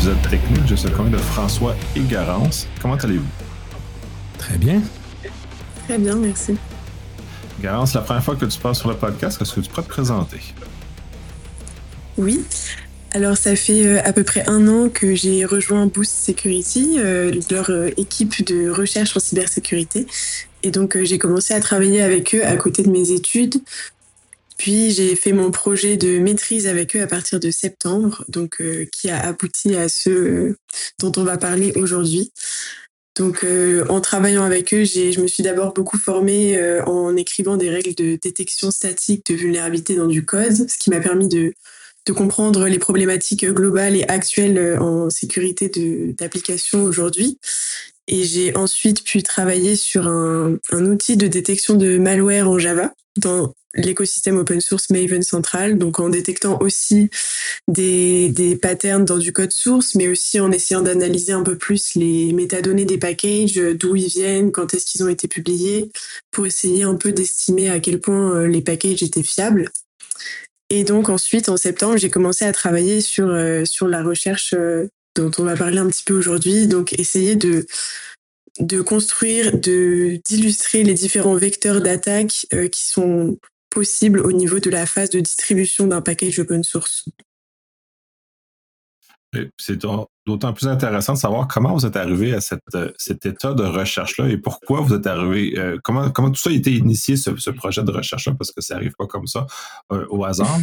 épisode technique. Je suis accompagné de François et Garance. Comment allez-vous? Très bien. Très bien, merci. Garance, la première fois que tu passes sur le podcast, est-ce que tu pourrais te présenter? Oui. Alors, ça fait à peu près 1 an que j'ai rejoint Boost Security, leur équipe de recherche en cybersécurité. Et donc, j'ai commencé à travailler avec eux à côté de mes études. Puis, j'ai fait mon projet de maîtrise avec eux à partir de septembre, donc qui a abouti à ce dont on va parler aujourd'hui. Donc, en travaillant avec eux, je me suis d'abord beaucoup formée en écrivant des règles de détection statique de vulnérabilité dans du code, ce qui m'a permis de comprendre les problématiques globales et actuelles en sécurité d'applications aujourd'hui. Et j'ai ensuite pu travailler sur un outil de détection de malware en Java dans l'écosystème open source Maven Central, donc en détectant aussi des patterns dans du code source, mais aussi en essayant d'analyser un peu plus les métadonnées des packages, d'où ils viennent, quand est-ce qu'ils ont été publiés, pour essayer un peu d'estimer à quel point les packages étaient fiables. Et donc ensuite, en septembre, j'ai commencé à travailler sur la recherche dont on va parler un petit peu aujourd'hui, donc essayer de construire, d'illustrer les différents vecteurs d'attaque qui sont possibles au niveau de la phase de distribution d'un package open source. Et c'est d'autant plus intéressant de savoir comment vous êtes arrivé à cet état de recherche-là et pourquoi vous êtes arrivé, comment tout ça a été initié, ce projet de recherche-là, parce que ça n'arrive pas comme ça au hasard.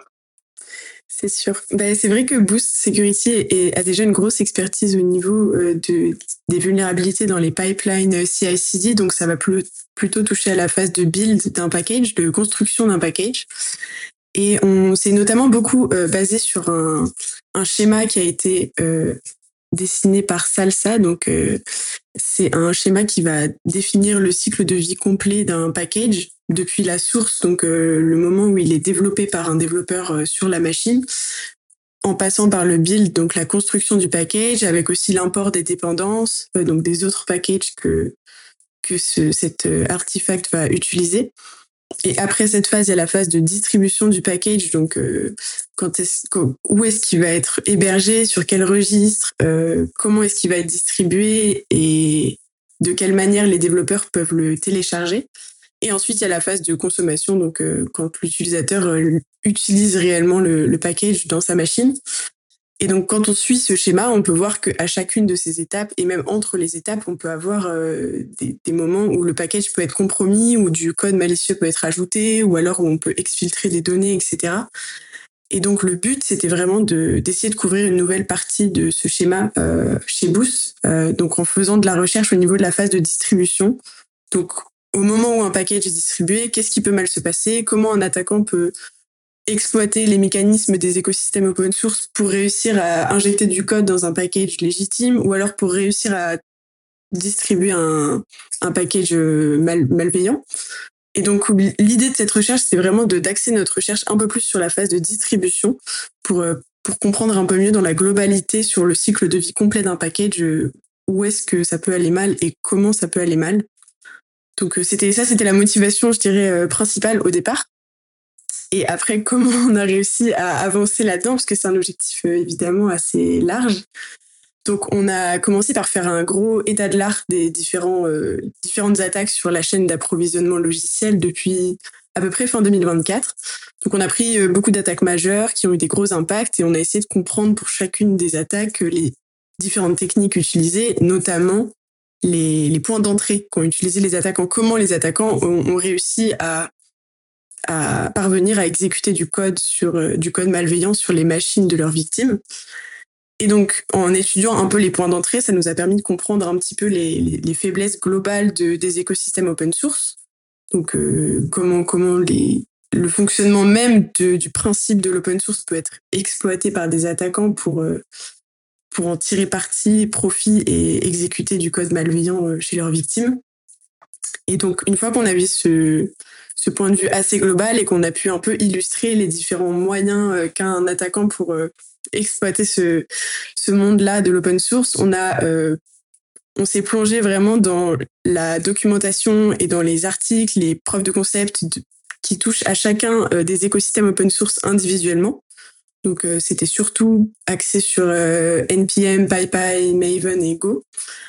C'est sûr. C'est vrai que Boost Security a déjà une grosse expertise au niveau des vulnérabilités dans les pipelines CI/CD, donc ça va plutôt toucher à la phase de build d'un package, de construction d'un package. Et on s'est notamment beaucoup basé sur un schéma qui a été dessiné par Salsa. Donc, c'est un schéma qui va définir le cycle de vie complet d'un package depuis la source, donc le moment où il est développé par un développeur sur la machine, en passant par le build, donc la construction du package, avec aussi l'import des dépendances, donc des autres packages que cet artefact va utiliser. Et après cette phase, il y a la phase de distribution du package, donc où est-ce qu'il va être hébergé, sur quel registre, comment est-ce qu'il va être distribué et de quelle manière les développeurs peuvent le télécharger. Et ensuite, il y a la phase de consommation, donc quand l'utilisateur utilise réellement le package dans sa machine. Et donc, quand on suit ce schéma, on peut voir qu'à chacune de ces étapes, et même entre les étapes, on peut avoir des moments où le package peut être compromis, où du code malicieux peut être ajouté, ou alors où on peut exfiltrer des données, etc. Et donc, le but, c'était vraiment d'essayer de couvrir une nouvelle partie de ce schéma chez Boost, donc en faisant de la recherche au niveau de la phase de distribution. Donc, au moment où un package est distribué, qu'est-ce qui peut mal se passer? Comment un attaquant peut exploiter les mécanismes des écosystèmes open source pour réussir à injecter du code dans un package légitime, ou alors pour réussir à distribuer un package malveillant. Et donc, l'idée de cette recherche, c'est vraiment d'axer notre recherche un peu plus sur la phase de distribution pour comprendre un peu mieux dans la globalité sur le cycle de vie complet d'un package, où est-ce que ça peut aller mal et comment ça peut aller mal. Donc, c'était la motivation, je dirais, principale au départ. Et après, comment on a réussi à avancer là-dedans, parce que c'est un objectif évidemment assez large. Donc, on a commencé par faire un gros état de l'art des différentes attaques sur la chaîne d'approvisionnement logiciel depuis à peu près fin 2024. Donc, on a pris beaucoup d'attaques majeures qui ont eu des gros impacts et on a essayé de comprendre pour chacune des attaques les différentes techniques utilisées, notamment les points d'entrée qu'ont utilisé les attaquants, comment les attaquants ont réussi à parvenir à exécuter du code malveillant sur les machines de leurs victimes. Et donc, en étudiant un peu les points d'entrée, ça nous a permis de comprendre un petit peu les faiblesses globales des écosystèmes open source. Donc, comment le fonctionnement même du principe de l'open source peut être exploité par des attaquants pour en tirer profit et exécuter du code malveillant chez leurs victimes. Et donc, une fois qu'on avait ce point de vue assez global et qu'on a pu un peu illustrer les différents moyens qu'a un attaquant pour exploiter ce monde-là de l'open source, on s'est plongé vraiment dans la documentation et dans les articles, les preuves de concept qui touchent à chacun des écosystèmes open source individuellement, Donc, c'était surtout axé sur NPM, PyPy, Maven et Go.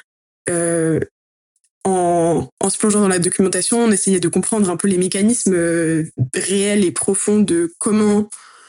En se plongeant dans la documentation, on essayait de comprendre un peu les mécanismes réels et profonds de comment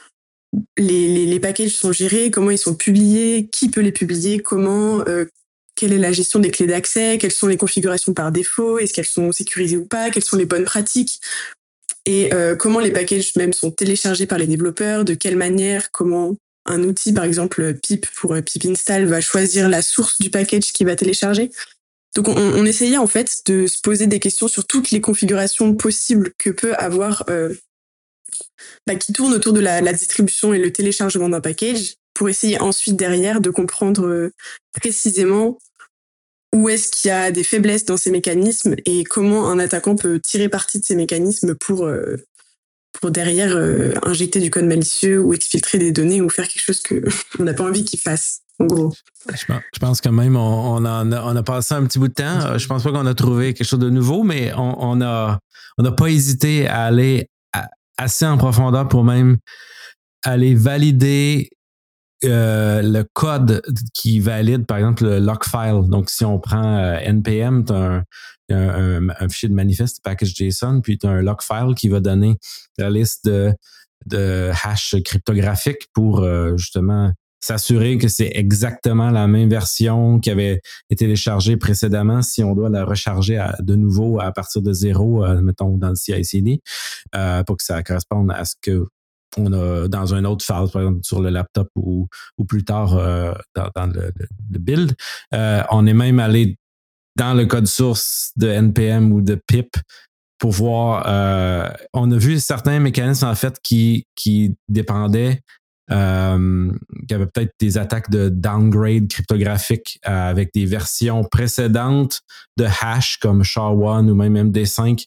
les packages sont gérés, comment ils sont publiés, qui peut les publier, comment, quelle est la gestion des clés d'accès, quelles sont les configurations par défaut, est-ce qu'elles sont sécurisées ou pas, quelles sont les bonnes pratiques, et comment les packages même sont téléchargés par les développeurs, de quelle manière, comment un outil, par exemple pip pour pip install, va choisir la source du package qu'il va télécharger. Donc on essayait en fait de se poser des questions sur toutes les configurations possibles que peut avoir qui tournent autour de la distribution et le téléchargement d'un package, pour essayer ensuite derrière de comprendre précisément où est-ce qu'il y a des faiblesses dans ces mécanismes et comment un attaquant peut tirer parti de ces mécanismes pour derrière injecter du code malicieux ou exfiltrer des données ou faire quelque chose qu'on n'a pas envie qu'il fasse, en gros. Je pense quand même on a passé un petit bout de temps. Je pense pas qu'on a trouvé quelque chose de nouveau, mais on n'a pas hésité à aller assez en profondeur pour même aller valider le code qui valide, par exemple, le lock file. Donc, si on prend NPM, tu as un fichier de manifeste package JSON, puis tu as un lock file qui va donner la liste de hash cryptographiques pour justement s'assurer que c'est exactement la même version qui avait été téléchargée précédemment si on doit la recharger de nouveau à partir de zéro, mettons, dans le CI/CD, pour que ça corresponde à ce que on a dans un autre file, par exemple sur le laptop ou plus tard dans le build. On est même allé dans le code source de NPM ou de pip pour voir. On a vu certains mécanismes en fait qui dépendaient, qui avaient peut-être des attaques de downgrade cryptographique avec des versions précédentes de hash comme SHA-1 ou même MD5.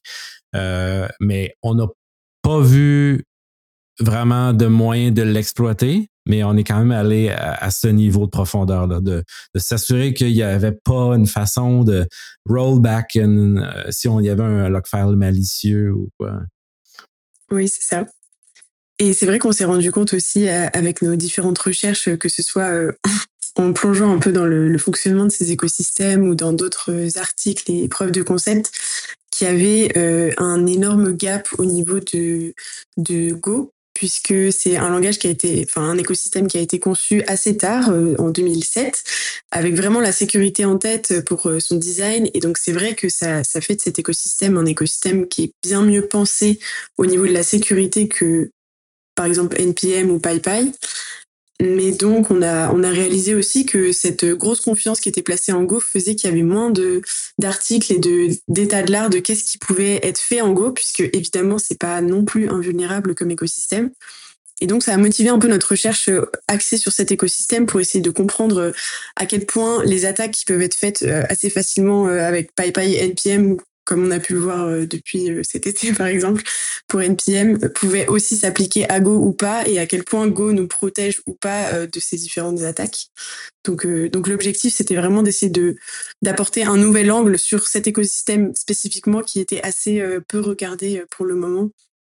Mais on n'a pas vu vraiment de moyens de l'exploiter, mais on est quand même allé à ce niveau de profondeur là, de s'assurer qu'il n'y avait pas une façon de rollback si on y avait un logfile malicieux ou quoi. Oui, c'est ça. Et c'est vrai qu'on s'est rendu compte aussi avec nos différentes recherches, que ce soit en plongeant un peu dans le fonctionnement de ces écosystèmes ou dans d'autres articles et preuves de concept, qu'il y avait un énorme gap au niveau de Go, puisque c'est un langage un écosystème qui a été conçu assez tard, en 2007, avec vraiment la sécurité en tête pour son design. Et donc c'est vrai que ça fait de cet écosystème un écosystème qui est bien mieux pensé au niveau de la sécurité que, par exemple, NPM ou PyPy. Mais donc, on a réalisé aussi que cette grosse confiance qui était placée en Go faisait qu'il y avait moins d'articles et d'états de l'art de qu'est-ce qui pouvait être fait en Go, puisque évidemment, c'est pas non plus invulnérable comme écosystème. Et donc, ça a motivé un peu notre recherche axée sur cet écosystème pour essayer de comprendre à quel point les attaques qui peuvent être faites assez facilement avec PyPy et NPM, comme on a pu le voir depuis cet été par exemple, pour NPM, pouvaient aussi s'appliquer à Go ou pas, et à quel point Go nous protège ou pas de ces différentes attaques. Donc l'objectif, c'était vraiment d'essayer d'apporter un nouvel angle sur cet écosystème spécifiquement qui était assez peu regardé pour le moment.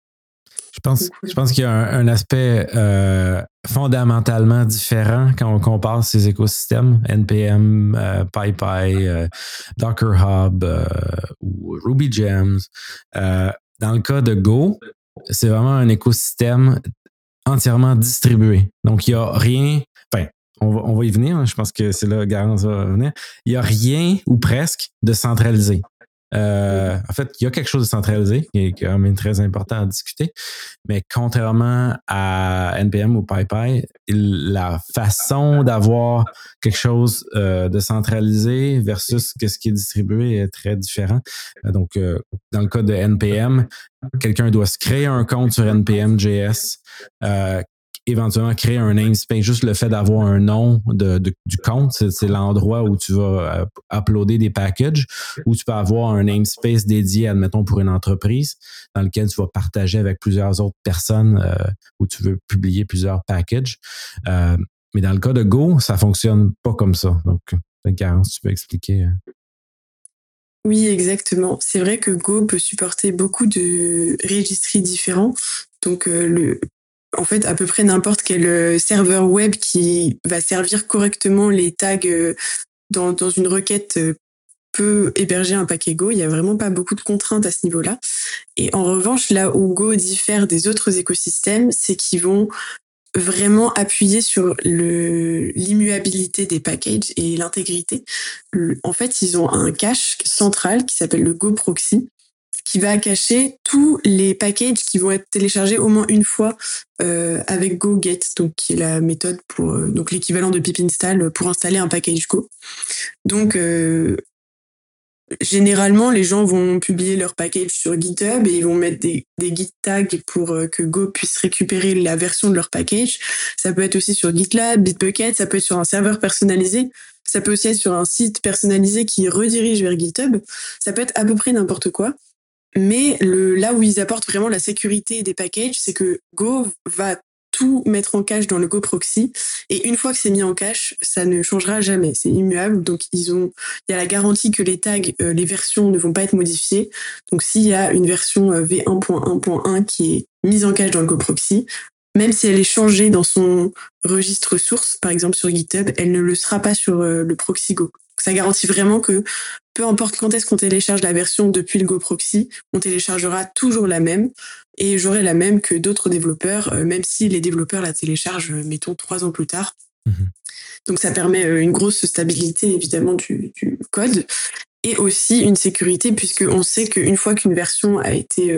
Je pense qu'il y a un aspect fondamentalement différent quand on compare ces écosystèmes, NPM, PyPy, Docker Hub ou RubyGems. Dans le cas de Go, c'est vraiment un écosystème entièrement distribué. Donc, il n'y a rien... Enfin, on va y venir. Je pense que c'est là que Garance va venir. Il n'y a rien ou presque de centralisé. En fait, il y a quelque chose de centralisé qui est quand même très important à discuter, mais contrairement à NPM ou PyPy, la façon d'avoir quelque chose de centralisé versus ce qui est distribué est très différent. Donc, dans le cas de NPM, quelqu'un doit se créer un compte sur NPM.js, éventuellement créer un namespace. Juste le fait d'avoir un nom du compte, c'est l'endroit où tu vas uploader des packages, où tu peux avoir un namespace dédié, admettons, pour une entreprise, dans lequel tu vas partager avec plusieurs autres personnes, où tu veux publier plusieurs packages. Mais dans le cas de Go, ça fonctionne pas comme ça. Donc, Garance, tu peux expliquer. Oui, exactement. C'est vrai que Go peut supporter beaucoup de registries différents. Donc, en fait, à peu près n'importe quel serveur web qui va servir correctement les tags dans une requête peut héberger un paquet Go. Il n'y a vraiment pas beaucoup de contraintes à ce niveau-là. Et en revanche, là où Go diffère des autres écosystèmes, c'est qu'ils vont vraiment appuyer sur l'immuabilité des packages et l'intégrité. En fait, ils ont un cache central qui s'appelle le Go Proxy, qui va cacher tous les packages qui vont être téléchargés au moins une fois avec GoGet, donc qui est la méthode pour donc l'équivalent de pip install pour installer un package Go. Donc généralement, les gens vont publier leur package sur GitHub et ils vont mettre des git tags pour que Go puisse récupérer la version de leur package. Ça peut être aussi sur GitLab, Bitbucket, ça peut être sur un serveur personnalisé, ça peut aussi être sur un site personnalisé qui redirige vers GitHub. Ça peut être à peu près n'importe quoi. Mais là où ils apportent vraiment la sécurité des packages, c'est que Go va tout mettre en cache dans le Go Proxy. Et une fois que c'est mis en cache, ça ne changera jamais. C'est immuable. Donc, il y a la garantie que les tags, les versions ne vont pas être modifiées. Donc, s'il y a une version v1.1.1 qui est mise en cache dans le Go Proxy, même si elle est changée dans son registre source, par exemple sur GitHub, elle ne le sera pas sur le proxy Go. Ça garantit vraiment que peu importe quand est-ce qu'on télécharge la version depuis le Go Proxy, on téléchargera toujours la même et j'aurai la même que d'autres développeurs, même si les développeurs la téléchargent, mettons, 3 ans plus tard. Donc ça permet une grosse stabilité évidemment du code et aussi une sécurité puisqu'on sait qu'une fois qu'une version a été...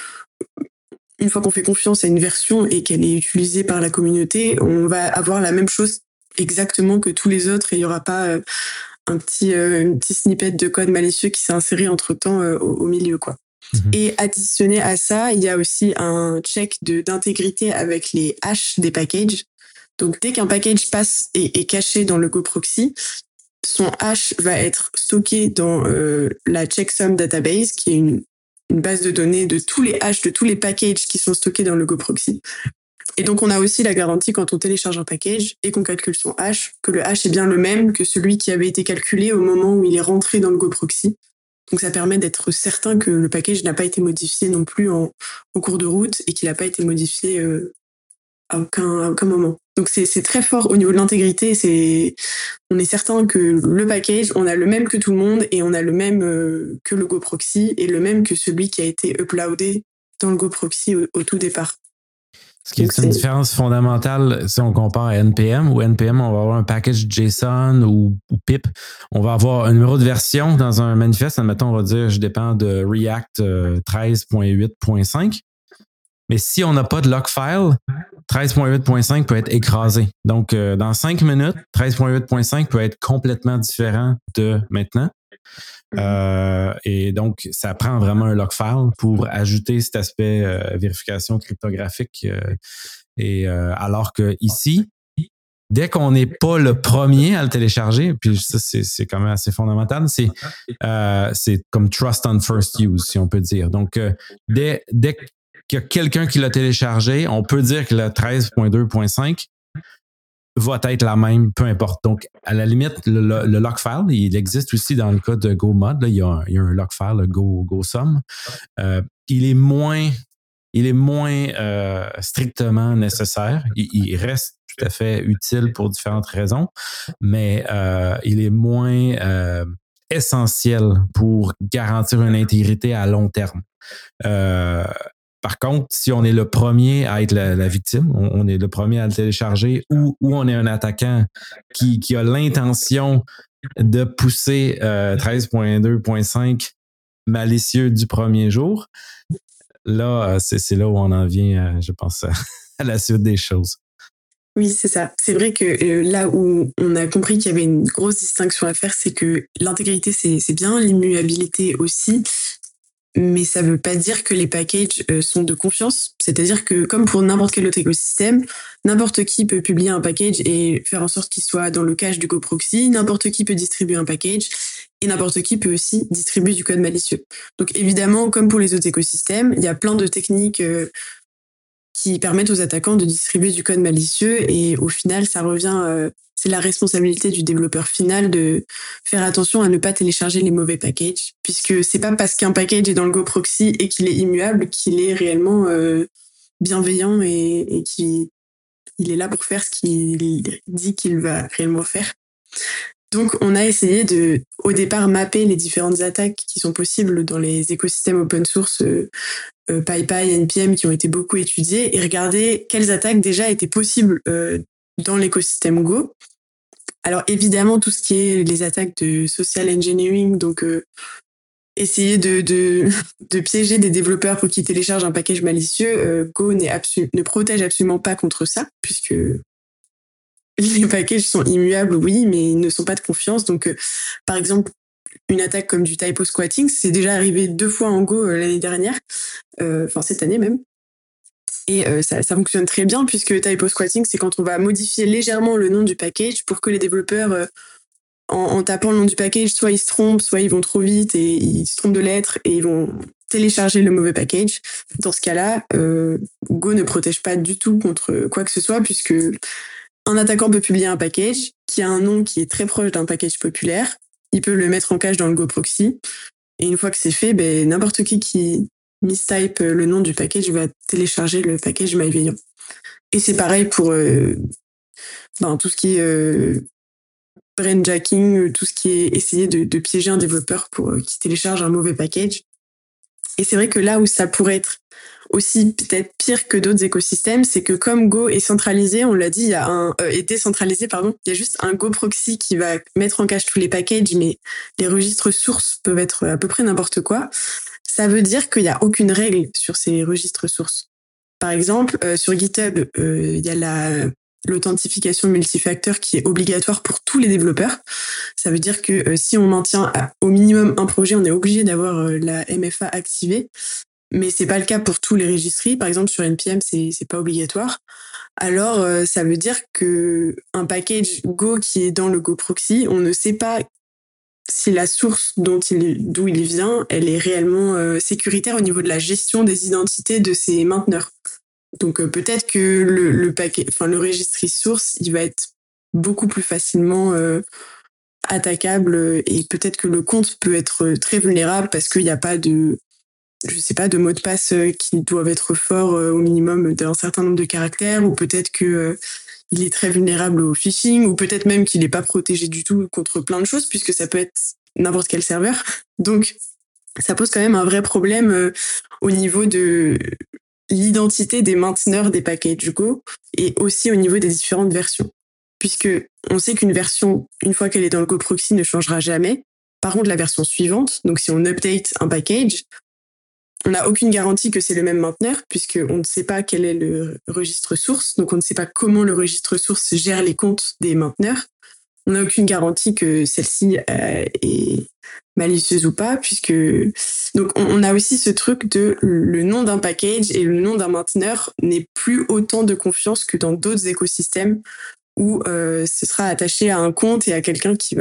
une fois qu'on fait confiance à une version et qu'elle est utilisée par la communauté, on va avoir la même chose exactement que tous les autres et il n'y aura pas... un petit snippet de code malicieux qui s'est inséré entre-temps au milieu, quoi. Et additionné à ça, il y a aussi un check d'intégrité avec les hashes des packages. Donc, dès qu'un package passe et est caché dans le Go Proxy, son hash va être stocké dans la checksum database, qui est une base de données de tous les hashes de tous les packages qui sont stockés dans le Go Proxy. Et donc, on a aussi la garantie quand on télécharge un package et qu'on calcule son hash, que le hash est bien le même que celui qui avait été calculé au moment où il est rentré dans le Go Proxy. Donc, ça permet d'être certain que le package n'a pas été modifié non plus en cours de route et qu'il n'a pas été modifié à aucun moment. Donc, c'est très fort au niveau de l'intégrité. On est certain que le package, on a le même que tout le monde et on a le même que le Go Proxy et le même que celui qui a été uploadé dans le Go Proxy au tout départ. Ce qui est une différence fondamentale si on compare à NPM. Ou NPM, on va avoir un package JSON ou pip. On va avoir un numéro de version dans un manifeste. Admettons, on va dire, je dépends de React 13.8.5. Mais si on n'a pas de log file, 13.8.5 peut être écrasé. Donc, dans 5 minutes, 13.8.5 peut être complètement différent de maintenant. Et donc, ça prend vraiment un log file pour ajouter cet aspect vérification cryptographique. Alors que ici, dès qu'on n'est pas le premier à le télécharger, puis ça, c'est quand même assez fondamental, c'est comme trust on first use, si on peut dire. Donc, dès qu'il y a quelqu'un qui l'a téléchargé, on peut dire que le 13.2.5 va être la même, peu importe. Donc, à la limite, le log file, il existe aussi dans le cas de GoMod. Là, il y a un log file, le GoSum. Il est moins strictement nécessaire. Il reste tout à fait utile pour différentes raisons, mais il est moins essentiel pour garantir une intégrité à long terme. Par contre, si on est le premier à être la victime, on est le premier à le télécharger ou on est un attaquant qui a l'intention de pousser 13.2.5 malicieux du premier jour, là, c'est là où on en vient, je pense, à la suite des choses. Oui, c'est ça. C'est vrai que là où on a compris qu'il y avait une grosse distinction à faire, c'est que l'intégrité, c'est bien, l'immuabilité aussi. Mais ça veut pas dire que les packages sont de confiance. C'est-à-dire que comme pour n'importe quel autre écosystème, n'importe qui peut publier un package et faire en sorte qu'il soit dans le cache du Go Proxy, n'importe qui peut distribuer un package et n'importe qui peut aussi distribuer du code malicieux. Donc évidemment, comme pour les autres écosystèmes, il y a plein de techniques qui permettent aux attaquants de distribuer du code malicieux et au final, ça revient... c'est la responsabilité du développeur final de faire attention à ne pas télécharger les mauvais packages, puisque c'est pas parce qu'un package est dans le Go Proxy et qu'il est immuable qu'il est réellement bienveillant et qui il est là pour faire ce qu'il dit qu'il va réellement faire. Donc, on a essayé de, au départ, mapper les différentes attaques qui sont possibles dans les écosystèmes open source PyPy, NPM qui ont été beaucoup étudiés et regarder quelles attaques déjà étaient possibles dans l'écosystème Go. Alors, évidemment, tout ce qui est les attaques de social engineering, donc essayer de piéger des développeurs pour qu'ils téléchargent un package malicieux, Go ne protège absolument pas contre ça, puisque les packages sont immuables, oui, mais ils ne sont pas de confiance. Donc, par exemple, une attaque comme du typo squatting, c'est déjà arrivé 2 fois en Go l'année dernière, enfin cette année même. Et ça fonctionne très bien, puisque typo squatting, c'est quand on va modifier légèrement le nom du package pour que les développeurs, en tapant le nom du package, soit ils se trompent, soit ils vont trop vite et ils se trompent de lettres et ils vont télécharger le mauvais package. Dans ce cas-là, Go ne protège pas du tout contre quoi que ce soit, puisque un attaquant peut publier un package qui a un nom qui est très proche d'un package populaire. Il peut le mettre en cache dans le Go proxy. Et une fois que c'est fait, n'importe qui mistype le nom du package va télécharger le package malveillant. Et c'est pareil pour tout ce qui est brainjacking, tout ce qui est essayer de piéger un développeur pour qu'il télécharge un mauvais package. Et c'est vrai que là où ça pourrait être aussi peut-être pire que d'autres écosystèmes, c'est que comme Go est centralisé, on l'a dit, il y a est décentralisé, pardon, il y a juste un Go proxy qui va mettre en cache tous les packages, mais les registres sources peuvent être à peu près n'importe quoi. Ça veut dire qu'il n'y a aucune règle sur ces registres sources. Par exemple, sur GitHub, il y a l'authentification multifacteur qui est obligatoire pour tous les développeurs. Ça veut dire que si on maintient au minimum un projet, on est obligé d'avoir la MFA activée. Mais c'est pas le cas pour tous les registries. Par exemple, sur NPM, c'est pas obligatoire. Alors, ça veut dire que un package Go qui est dans le Go proxy, on ne sait pas si la source d'où il vient, elle est réellement sécuritaire au niveau de la gestion des identités de ses mainteneurs. Donc, peut-être que le registry source, il va être beaucoup plus facilement attaquable et peut-être que le compte peut être très vulnérable parce qu'il n'y a pas de mots de passe qui doivent être forts au minimum d'un certain nombre de caractères, ou peut-être que il est très vulnérable au phishing, ou peut-être même qu'il n'est pas protégé du tout contre plein de choses, puisque ça peut être n'importe quel serveur. Donc, ça pose quand même un vrai problème au niveau de l'identité des mainteneurs des packages Go, et aussi au niveau des différentes versions. Puisque on sait qu'une version, une fois qu'elle est dans le Go proxy, ne changera jamais. Par contre, la version suivante, donc si on update un package, on n'a aucune garantie que c'est le même mainteneur, puisqu'on ne sait pas quel est le registre source, donc on ne sait pas comment le registre source gère les comptes des mainteneurs. On n'a aucune garantie que celle-ci est malicieuse ou pas, puisque donc on a aussi ce truc de le nom d'un package et le nom d'un mainteneur n'est plus autant de confiance que dans d'autres écosystèmes où ce sera attaché à un compte et à quelqu'un qui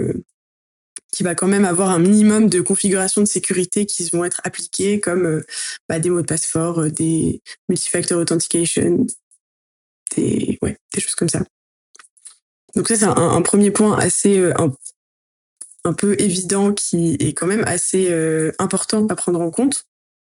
va quand même avoir un minimum de configuration de sécurité qui vont être appliquées, comme des mots de passe forts, des multifactor authentication, des choses comme ça. Donc ça, c'est un premier point assez un peu évident qui est quand même assez important à prendre en compte.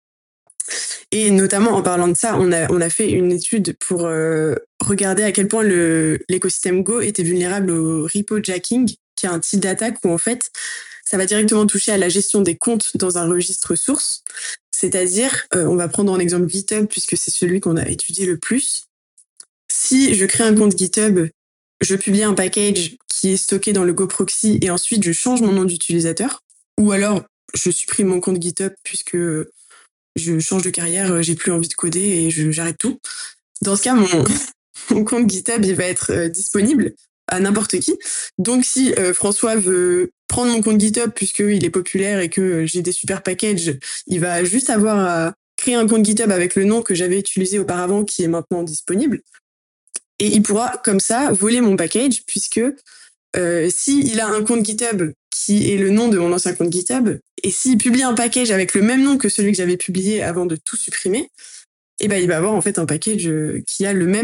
Et notamment en parlant de ça, on a fait une étude pour regarder à quel point l'écosystème Go était vulnérable au repo jacking, qui est un type d'attaque où en fait, ça va directement toucher à la gestion des comptes dans un registre source. C'est-à-dire, on va prendre en exemple GitHub, puisque c'est celui qu'on a étudié le plus. Si je crée un compte GitHub, je publie un package qui est stocké dans le Go proxy et ensuite je change mon nom d'utilisateur, ou alors je supprime mon compte GitHub puisque je change de carrière, j'ai plus envie de coder et j'arrête tout. Dans ce cas, mon compte GitHub, il va être disponible à n'importe qui. Donc, si François veut prendre mon compte GitHub puisqu'il est populaire et que j'ai des super packages, il va juste avoir à créer un compte GitHub avec le nom que j'avais utilisé auparavant qui est maintenant disponible. Et il pourra, comme ça, voler mon package puisque s'il a un compte GitHub qui est le nom de mon ancien compte GitHub, et s'il publie un package avec le même nom que celui que j'avais publié avant de tout supprimer, il va avoir en fait un package qui a le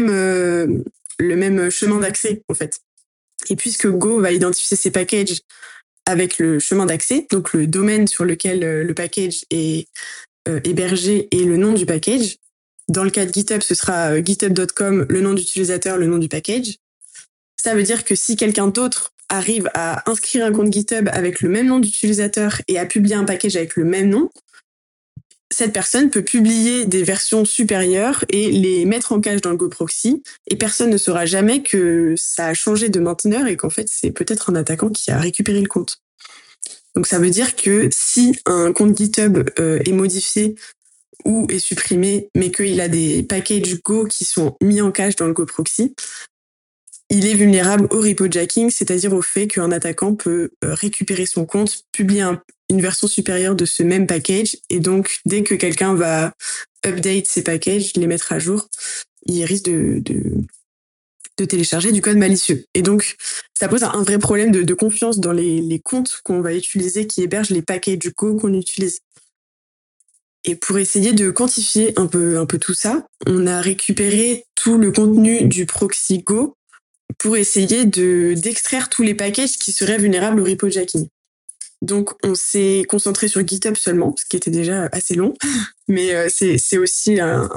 même chemin d'accès en fait. Et puisque Go va identifier ces packages avec le chemin d'accès, donc le domaine sur lequel le package est hébergé et le nom du package, Dans le cas de GitHub, ce sera github.com, le nom d'utilisateur, le nom du package. Ça veut dire que si quelqu'un d'autre arrive à inscrire un compte GitHub avec le même nom d'utilisateur et à publier un package avec le même nom, cette personne peut publier des versions supérieures et les mettre en cache dans le Go Proxy, et personne ne saura jamais que ça a changé de mainteneur et qu'en fait, c'est peut-être un attaquant qui a récupéré le compte. Donc ça veut dire que si un compte GitHub est modifié ou est supprimé, mais qu'il a des packages Go qui sont mis en cache dans le Go Proxy, il est vulnérable au repo jacking, c'est-à-dire au fait qu'un attaquant peut récupérer son compte, publier une version supérieure de ce même package, et donc dès que quelqu'un va update ces packages, les mettre à jour, il risque de télécharger du code malicieux. Et donc, ça pose un vrai problème de confiance dans les comptes qu'on va utiliser, qui hébergent les packages Go qu'on utilise. Et pour essayer de quantifier un peu tout ça, on a récupéré tout le contenu du proxy Go pour essayer d'extraire tous les packages qui seraient vulnérables au repo jacking. Donc, on s'est concentré sur GitHub seulement, ce qui était déjà assez long, mais c'est aussi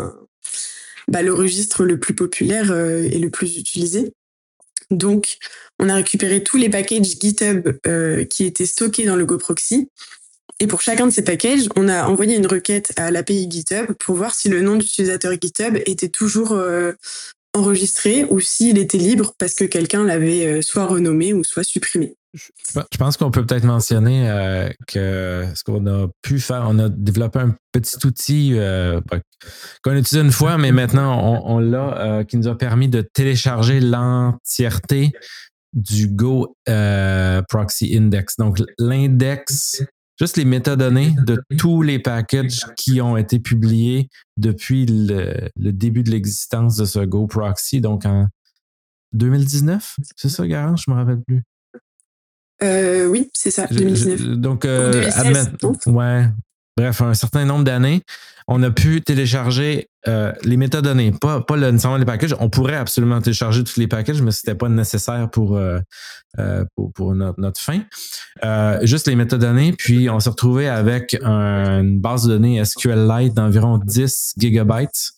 le registre le plus populaire et le plus utilisé. Donc, on a récupéré tous les packages GitHub qui étaient stockés dans le Go Proxy. Et pour chacun de ces packages, on a envoyé une requête à l'API GitHub pour voir si le nom d'utilisateur GitHub était toujours enregistré ou s'il était libre parce que quelqu'un l'avait soit renommé ou soit supprimé. Je pense qu'on peut peut-être mentionner que ce qu'on a pu faire, on a développé un petit outil qu'on a utilisé une fois, mais maintenant on l'a, qui nous a permis de télécharger l'entièreté du Go Proxy Index. Donc, l'index, juste les métadonnées de tous les packages qui ont été publiés depuis le début de l'existence de ce Go Proxy, donc en 2019, c'est ça, Garance? Je ne me rappelle plus. Oui, c'est ça, 2019. Donc, 2016, ouais. Bref, un certain nombre d'années, on a pu télécharger les métadonnées, pas nécessairement les packages. On pourrait absolument télécharger tous les packages, mais ce n'était pas nécessaire pour notre fin. Juste les métadonnées, puis on s'est retrouvé avec une base de données SQLite d'environ 10 gigabytes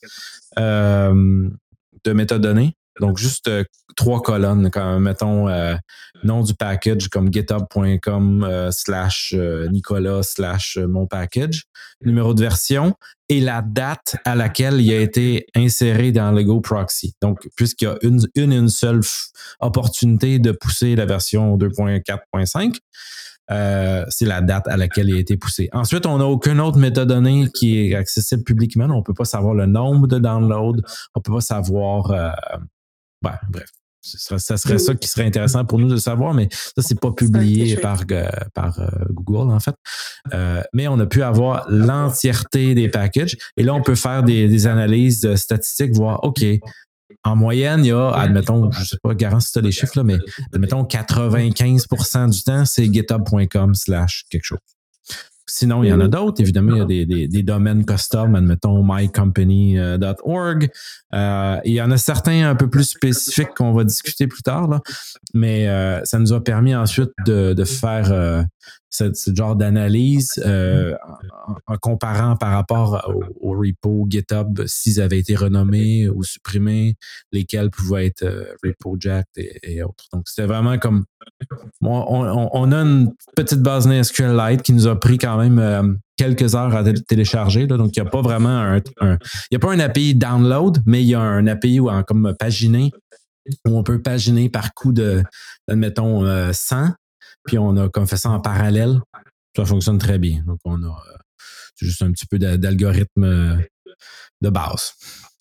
de métadonnées. Donc, juste 3 colonnes, comme mettons nom du package comme github.com /Nicolas/ mon package, numéro de version et la date à laquelle il a été inséré dans le Go Proxy. Donc, puisqu'il y a une seule opportunité de pousser la version 2.4.5, c'est la date à laquelle il a été poussé. Ensuite, on n'a aucune autre métadonnée qui est accessible publiquement. On ne peut pas savoir le nombre de downloads. On ne peut pas savoir... bref, ça serait ça qui serait intéressant pour nous de savoir, mais ça, c'est pas publié par Google, en fait. Mais on a pu avoir l'entièreté des packages. Et là, on peut faire des analyses statistiques, voir, OK, en moyenne, il y a, admettons, je ne sais pas, Garant si tu as les chiffres, là, mais admettons 95% du temps, c'est github.com / quelque chose. Sinon, il y en a d'autres. Évidemment, il y a des domaines custom, admettons mycompany.org. Il y en a certains un peu plus spécifiques qu'on va discuter plus tard, là. Mais ça nous a permis ensuite de faire ce genre d'analyse en comparant par rapport au repo GitHub s'ils avaient été renommés ou supprimés, lesquels pouvaient être repo jacked et autres. Donc, c'était vraiment comme... On a une petite base SQLite qui nous a pris quand même quelques heures à télécharger. Là, donc, il n'y a pas vraiment il n'y a pas un API download, mais il y a un API comme paginer où on peut paginer par coup de, admettons, 100. Puis on a comme fait ça en parallèle. Ça fonctionne très bien. Donc, on a c'est juste un petit peu d'algorithme de base.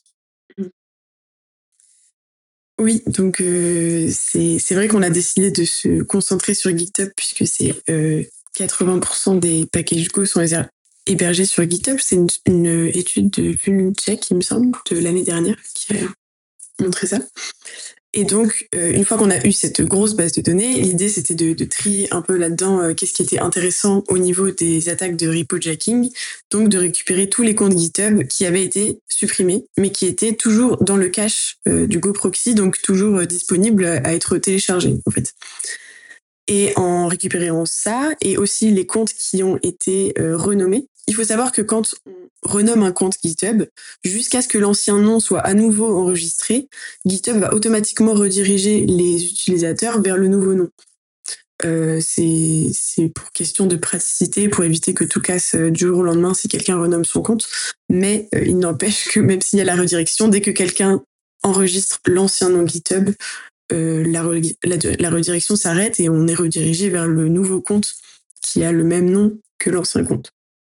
Oui, donc c'est vrai qu'on a décidé de se concentrer sur GitHub puisque c'est 80% des packages Go sont hébergés sur GitHub. C'est une étude de Vulncheck, il me semble, de l'année dernière qui a montré ça. Et donc, une fois qu'on a eu cette grosse base de données, l'idée c'était de trier un peu là-dedans qu'est-ce qui était intéressant au niveau des attaques de repo jacking, donc de récupérer tous les comptes GitHub qui avaient été supprimés, mais qui étaient toujours dans le cache du Go Proxy, donc toujours disponibles à être téléchargés en fait. Et en récupérant ça, et aussi les comptes qui ont été renommés, il faut savoir que quand renomme un compte GitHub, jusqu'à ce que l'ancien nom soit à nouveau enregistré, GitHub va automatiquement rediriger les utilisateurs vers le nouveau nom. C'est pour question de praticité, pour éviter que tout casse du jour au lendemain si quelqu'un renomme son compte. Mais il n'empêche que même s'il y a la redirection, dès que quelqu'un enregistre l'ancien nom GitHub, la redirection s'arrête et on est redirigé vers le nouveau compte qui a le même nom que l'ancien compte.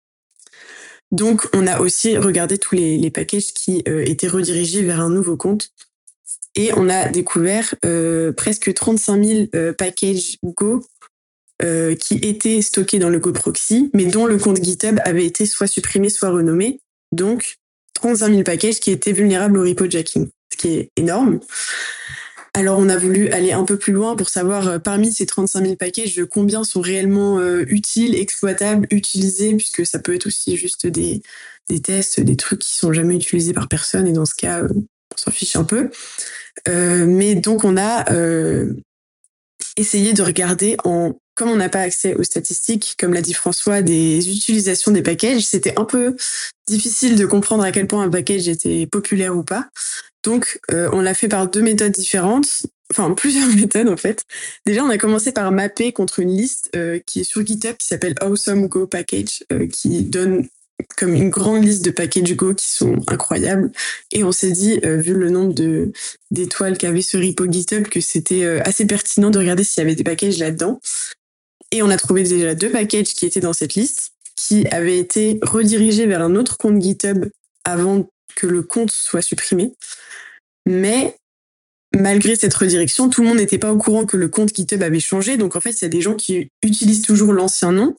Donc, on a aussi regardé tous les packages qui étaient redirigés vers un nouveau compte. Et on a découvert presque 35 000 packages Go qui étaient stockés dans le Go Proxy, mais dont le compte GitHub avait été soit supprimé, soit renommé. Donc, 35 000 packages qui étaient vulnérables au repo jacking, ce qui est énorme. Alors, on a voulu aller un peu plus loin pour savoir, parmi ces 35 000 packages, combien sont réellement utiles, exploitables, utilisés, puisque ça peut être aussi juste des tests, des trucs qui sont jamais utilisés par personne, et dans ce cas, on s'en fiche un peu. Mais donc, on a essayé de regarder, comme on n'a pas accès aux statistiques, comme l'a dit François, des utilisations des packages, c'était un peu difficile de comprendre à quel point un package était populaire ou pas. Donc, on l'a fait par 2 méthodes différentes, enfin plusieurs méthodes en fait. Déjà, on a commencé par mapper contre une liste qui est sur GitHub qui s'appelle Awesome Go Package, qui donne comme une grande liste de packages Go qui sont incroyables. Et on s'est dit, vu le nombre d'étoiles qu'avait ce repo GitHub, que c'était assez pertinent de regarder s'il y avait des packages là-dedans. Et on a trouvé déjà 2 packages qui étaient dans cette liste, qui avaient été redirigés vers un autre compte GitHub avant que le compte soit supprimé. Mais malgré cette redirection, tout le monde n'était pas au courant que le compte GitHub avait changé. Donc en fait, il y a des gens qui utilisent toujours l'ancien nom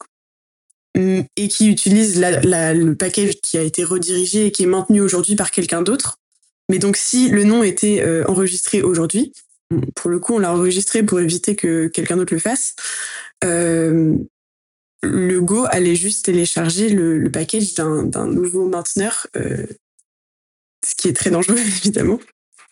et qui utilisent le package qui a été redirigé et qui est maintenu aujourd'hui par quelqu'un d'autre. Mais donc si le nom était enregistré aujourd'hui, pour le coup, on l'a enregistré pour éviter que quelqu'un d'autre le fasse, le Go allait juste télécharger le package d'un nouveau mainteneur, ce qui est très dangereux, évidemment.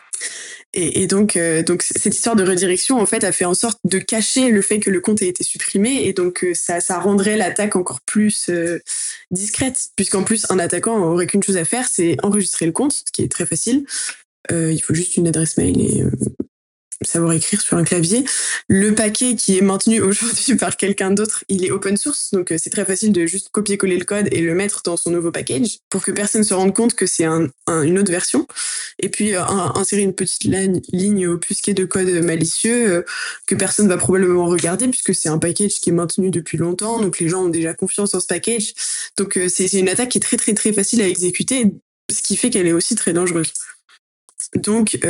Et donc cette histoire de redirection, en fait, a fait en sorte de cacher le fait que le compte ait été supprimé, et donc ça rendrait l'attaque encore plus discrète, puisqu'en plus, un attaquant aurait qu'une chose à faire, c'est enregistrer le compte, ce qui est très facile. Il faut juste une adresse mail et savoir écrire sur un clavier. Le paquet qui est maintenu aujourd'hui par quelqu'un d'autre, il est open source, donc c'est très facile de juste copier-coller le code et le mettre dans son nouveau package pour que personne se rende compte que c'est une autre version. Et puis insérer une petite ligne obfusquée de code malicieux que personne va probablement regarder, puisque c'est un package qui est maintenu depuis longtemps, donc les gens ont déjà confiance dans ce package. Donc c'est une attaque qui est très très très facile à exécuter, ce qui fait qu'elle est aussi très dangereuse. Donc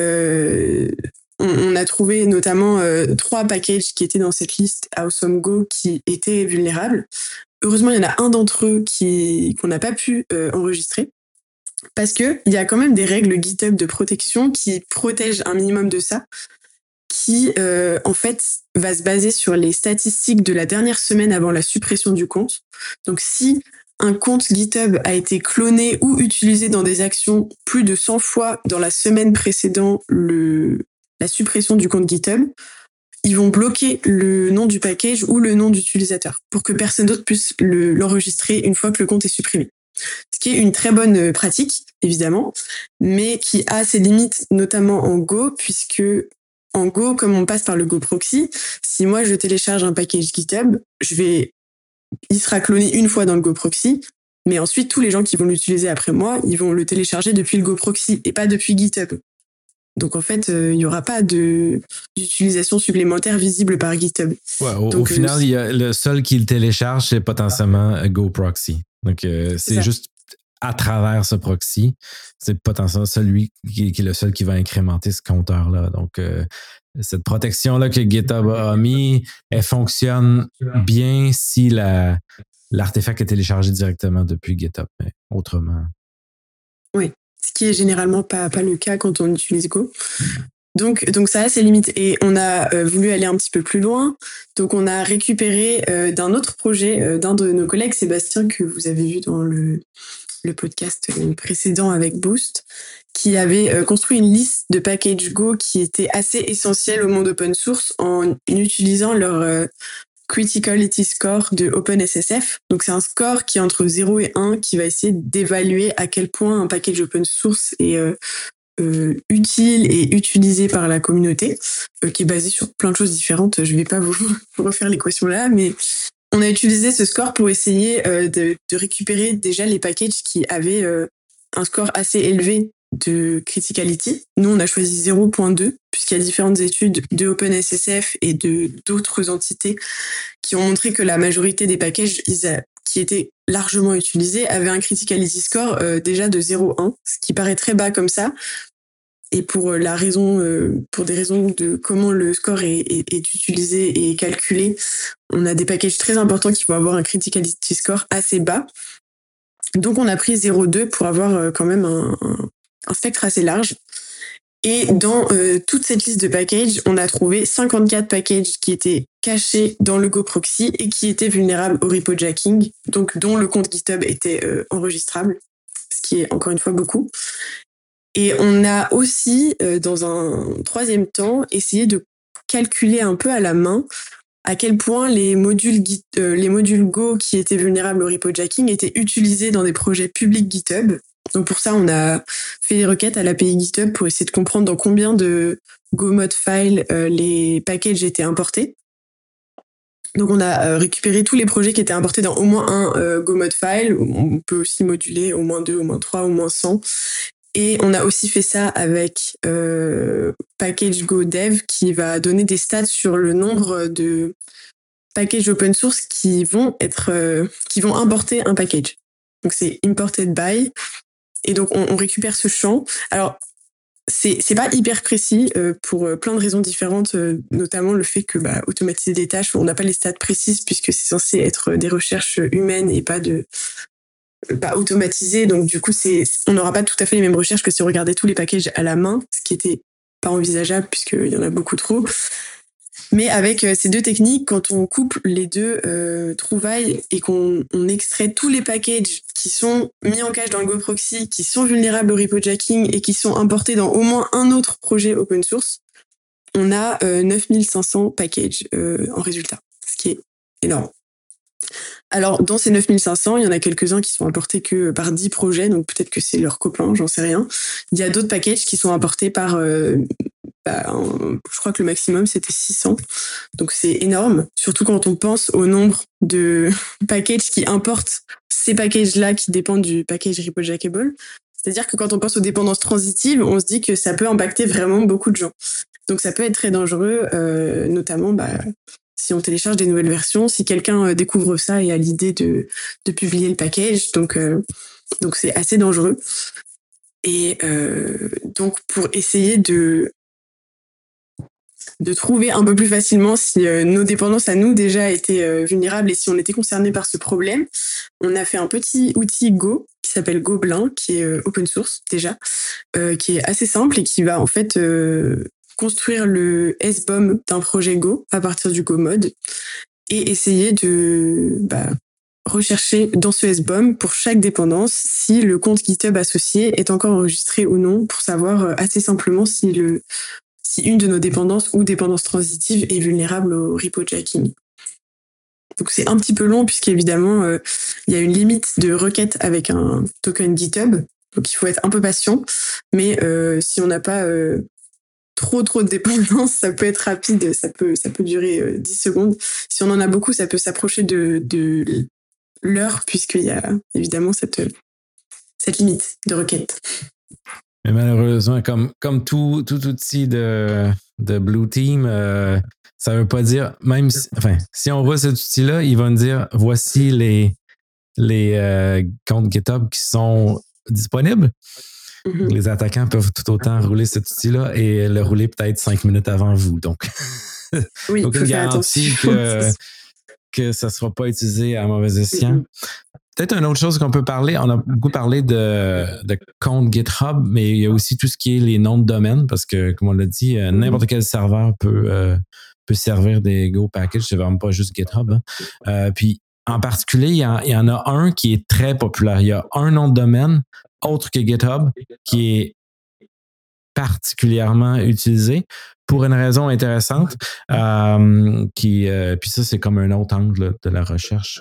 on a trouvé notamment 3 packages qui étaient dans cette liste Awesome Go qui étaient vulnérables. Heureusement, il y en a un d'entre eux qu'on n'a pas pu enregistrer, parce qu'il y a quand même des règles GitHub de protection qui protègent un minimum de ça, qui en fait va se baser sur les statistiques de la dernière semaine avant la suppression du compte. Donc si un compte GitHub a été cloné ou utilisé dans des actions plus de 100 fois dans la semaine précédant la suppression du compte GitHub, ils vont bloquer le nom du package ou le nom d'utilisateur pour que personne d'autre puisse l'enregistrer une fois que le compte est supprimé. Ce qui est une très bonne pratique, évidemment, mais qui a ses limites, notamment en Go, puisque en Go, comme on passe par le Go Proxy, si moi je télécharge un package GitHub, il sera cloné une fois dans le Go Proxy, mais ensuite tous les gens qui vont l'utiliser après moi, ils vont le télécharger depuis le Go Proxy et pas depuis GitHub. Donc en fait, il n'y aura pas d'utilisation supplémentaire visible par GitHub. Ouais, au final, le seul qui le télécharge, c'est potentiellement Go Proxy. Donc c'est juste à travers ce proxy, c'est potentiellement celui qui est le seul qui va incrémenter ce compteur-là. Donc cette protection-là que GitHub a mis, elle fonctionne bien si l'artefact est téléchargé directement depuis GitHub, mais autrement. Oui. Ce qui est généralement pas le cas quand on utilise Go. Donc ça a ses limites. Et on a voulu aller un petit peu plus loin. Donc on a récupéré d'un autre projet d'un de nos collègues, Sébastien, que vous avez vu dans le podcast précédent avec Boost, qui avait construit une liste de packages Go qui était assez essentielle au monde open source en utilisant leur Criticality Score de OpenSSF. Donc, c'est un score qui est entre 0 et 1 qui va essayer d'évaluer à quel point un package open source est utile et utilisé par la communauté, qui est basé sur plein de choses différentes. Je vais pas vous refaire l'équation là, mais on a utilisé ce score pour essayer de récupérer déjà les packages qui avaient un score assez élevé de criticality. Nous, on a choisi 0.2, puisqu'il y a différentes études de OpenSSF et d'autres entités qui ont montré que la majorité des packages qui étaient largement utilisés avaient un criticality score déjà de 0.1, ce qui paraît très bas comme ça. Et pour des raisons de comment le score est utilisé et calculé, on a des packages très importants qui vont avoir un criticality score assez bas. Donc, on a pris 0.2 pour avoir quand même un spectre assez large. Et dans toute cette liste de packages, on a trouvé 54 packages qui étaient cachés dans le Go proxy et qui étaient vulnérables au repo jacking, donc dont le compte GitHub était enregistrable, ce qui est encore une fois beaucoup. Et on a aussi, dans un troisième temps, essayé de calculer un peu à la main à quel point les modules Go qui étaient vulnérables au repo jacking étaient utilisés dans des projets publics GitHub. Donc pour ça, on a fait des requêtes à l'API GitHub pour essayer de comprendre dans combien de Go mod files les packages étaient importés. Donc on a récupéré tous les projets qui étaient importés dans au moins un Go mod file. On peut aussi moduler au moins 2, au moins 3, au moins 100. Et on a aussi fait ça avec Package Go Dev qui va donner des stats sur le nombre de packages open source qui vont importer un package. Donc c'est imported by. Et donc on récupère ce champ. Alors c'est pas hyper précis pour plein de raisons différentes, notamment le fait que automatiser des tâches, on n'a pas les stats précises puisque c'est censé être des recherches humaines et pas automatisé, donc du coup on n'aura pas tout à fait les mêmes recherches que si on regardait tous les packages à la main, ce qui était pas envisageable puisqu'il y en a beaucoup trop. Mais avec ces deux techniques, quand on couple les deux trouvailles et qu'on extrait tous les packages qui sont mis en cache dans le Go proxy, qui sont vulnérables au repo jacking et qui sont importés dans au moins un autre projet open source, on a 9500 packages en résultat, ce qui est énorme. Alors, dans ces 9500, il y en a quelques-uns qui sont importés que par 10 projets, donc peut-être que c'est leurs copains, j'en sais rien. Il y a d'autres packages qui sont importés par, je crois que le maximum, c'était 600. Donc, c'est énorme, surtout quand on pense au nombre de packages qui importent ces packages-là qui dépendent du package repo jackable. C'est-à-dire que quand on pense aux dépendances transitives, on se dit que ça peut impacter vraiment beaucoup de gens. Donc, ça peut être très dangereux, notamment si on télécharge des nouvelles versions, si quelqu'un découvre ça et a l'idée de publier le package. Donc c'est assez dangereux. Et donc, pour essayer de trouver un peu plus facilement si nos dépendances à nous déjà étaient vulnérables et si on était concerné par ce problème, on a fait un petit outil Go qui s'appelle Gobelin, qui est open source déjà, qui est assez simple et qui va en fait construire le SBOM d'un projet Go à partir du Go mode et essayer de rechercher dans ce SBOM pour chaque dépendance si le compte GitHub associé est encore enregistré ou non, pour savoir assez simplement si une de nos dépendances ou dépendance transitive est vulnérable au repo jacking. Donc c'est un petit peu long puisqu'évidemment il y a une limite de requête avec un token GitHub, donc il faut être un peu patient, mais si on n'a pas trop de dépendance, ça peut être rapide, ça peut durer 10 secondes. Si on en a beaucoup, ça peut s'approcher de l'heure, puisqu'il y a évidemment cette limite de requête. Mais malheureusement, comme tout outil de Blue Team, ça ne veut pas dire, même si on voit cet outil-là, il va nous dire voici les comptes GitHub qui sont disponibles. Les attaquants peuvent tout autant rouler cet outil-là et le rouler peut-être 5 minutes avant vous. Donc, oui, aucune garantie que ça ne sera pas utilisé à mauvais escient. Peut-être une autre chose qu'on peut parler, on a beaucoup parlé de compte GitHub, mais il y a aussi tout ce qui est les noms de domaine, parce que, comme on l'a dit, n'importe quel serveur peut servir des Go packages, c'est vraiment pas juste GitHub. Hein. Puis, en particulier, il y en a un qui est très populaire. Il y a un nom de domaine autre que GitHub qui est particulièrement utilisé pour une raison intéressante. Puis ça, c'est comme un autre angle de la recherche.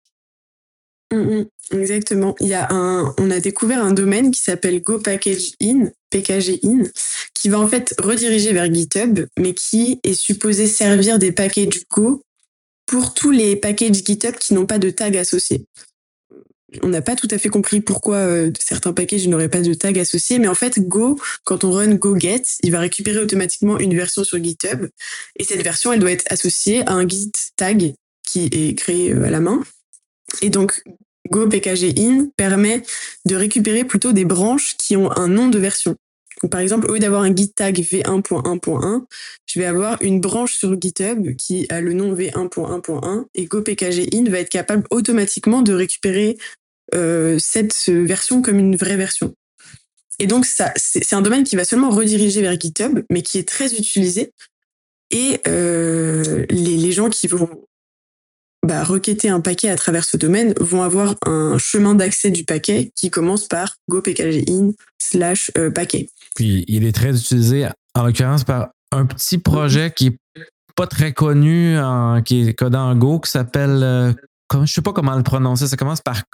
Exactement. On a découvert un domaine qui s'appelle Go Package In, PKG In, qui va en fait rediriger vers GitHub, mais qui est supposé servir des packages Go pour tous les packages GitHub qui n'ont pas de tag associé. On n'a pas tout à fait compris pourquoi certains packages n'auraient pas de tag associé, mais en fait, Go, quand on run Go Get, il va récupérer automatiquement une version sur GitHub, et cette version, elle doit être associée à un Git tag qui est créé à la main. Et donc, Go PKG In permet de récupérer plutôt des branches qui ont un nom de version. Donc, par exemple, au lieu d'avoir un git tag v1.1.1, je vais avoir une branche sur GitHub qui a le nom v1.1.1 et Go PKG In va être capable automatiquement de récupérer cette version comme une vraie version. Et donc, ça, c'est un domaine qui va seulement rediriger vers GitHub, mais qui est très utilisé. Et les gens qui vont requêter un paquet à travers ce domaine vont avoir un chemin d'accès du paquet qui commence par go pkg in / paquet. Puis il est très utilisé en l'occurrence par un petit projet qui est pas très connu, qui est codé en Go, qui s'appelle je sais pas comment le prononcer, ça commence par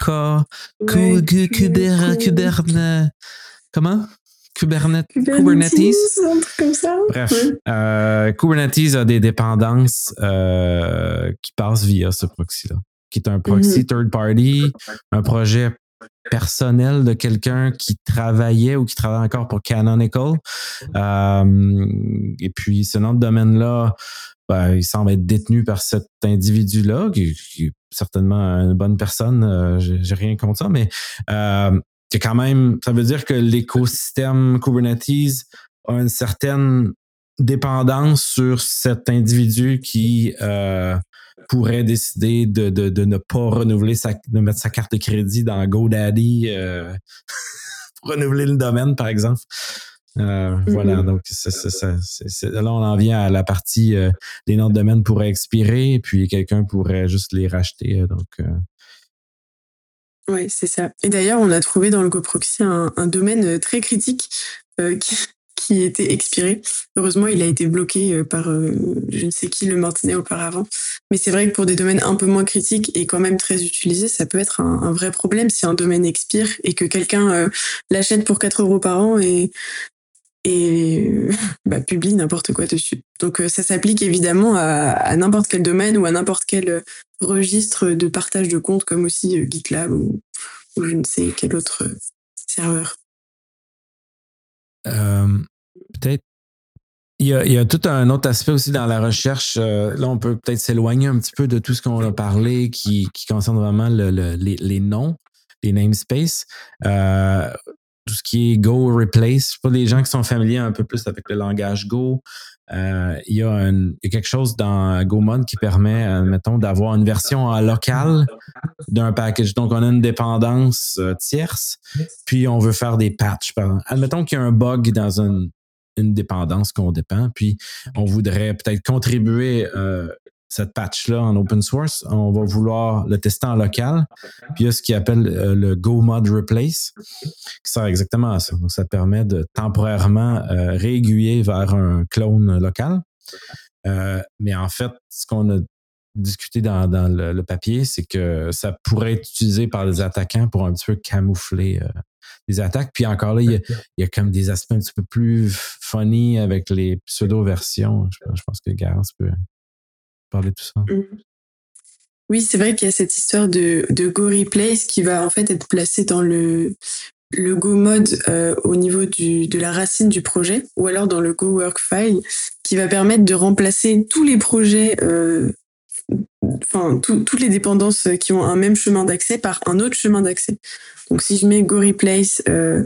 Kubernetes. Un truc comme ça. Bref, Kubernetes a des dépendances qui passent via ce proxy-là, qui est un proxy third party, un projet personnel de quelqu'un qui travaillait ou qui travaille encore pour Canonical. Et puis, ce nom de domaine-là, il semble être détenu par cet individu-là, qui est certainement une bonne personne. J'ai rien contre ça, mais c'est quand même, ça veut dire que l'écosystème Kubernetes a une certaine dépendance sur cet individu qui pourrait décider de ne pas renouveler de mettre sa carte de crédit dans GoDaddy pour renouveler le domaine, par exemple. Voilà, donc là, on en vient à la partie les noms de domaine pourraient expirer, puis quelqu'un pourrait juste les racheter. Oui, c'est ça. Et d'ailleurs, on a trouvé dans le GoProxy un domaine très critique qui était expiré. Heureusement, il a été bloqué par je ne sais qui le maintenait auparavant. Mais c'est vrai que pour des domaines un peu moins critiques et quand même très utilisés, ça peut être un vrai problème si un domaine expire et que quelqu'un l'achète pour 4 € par an et publie n'importe quoi dessus. Donc ça s'applique évidemment à n'importe quel domaine ou à n'importe quel registre de partage de comptes comme aussi GitLab ou je ne sais quel autre serveur. Peut-être il y a tout un autre aspect aussi dans la recherche. Là, on peut peut-être s'éloigner un petit peu de tout ce qu'on a parlé qui concerne vraiment les noms, les namespaces. Tout ce qui est Go Replace, pour les gens qui sont familiers un peu plus avec le langage Go, il y a quelque chose dans GoMod qui permet, mettons, d'avoir une version en local d'un package. Donc, on a une dépendance tierce, puis on veut faire des patchs. Admettons qu'il y a un bug dans une dépendance qu'on dépend, puis on voudrait peut-être contribuer cette patch-là en open source, on va vouloir le tester en local. Puis il y a ce qu'il appelle le GoMod Replace, qui sert exactement à ça. Donc, ça permet de temporairement réaiguiller vers un clone local. Mais en fait, ce qu'on a discuté dans le papier, c'est que ça pourrait être utilisé par des attaquants pour un petit peu camoufler les attaques. Puis encore là, il y a comme des aspects un petit peu plus funny avec les pseudo-versions. Je pense que Garance peut parler de tout ça. Oui, c'est vrai qu'il y a cette histoire de Go Replace qui va en fait être placée dans le Go mode au niveau de la racine du projet ou alors dans le Go Work File qui va permettre de remplacer tous les projets, toutes les dépendances qui ont un même chemin d'accès par un autre chemin d'accès. Donc si je mets Go Replace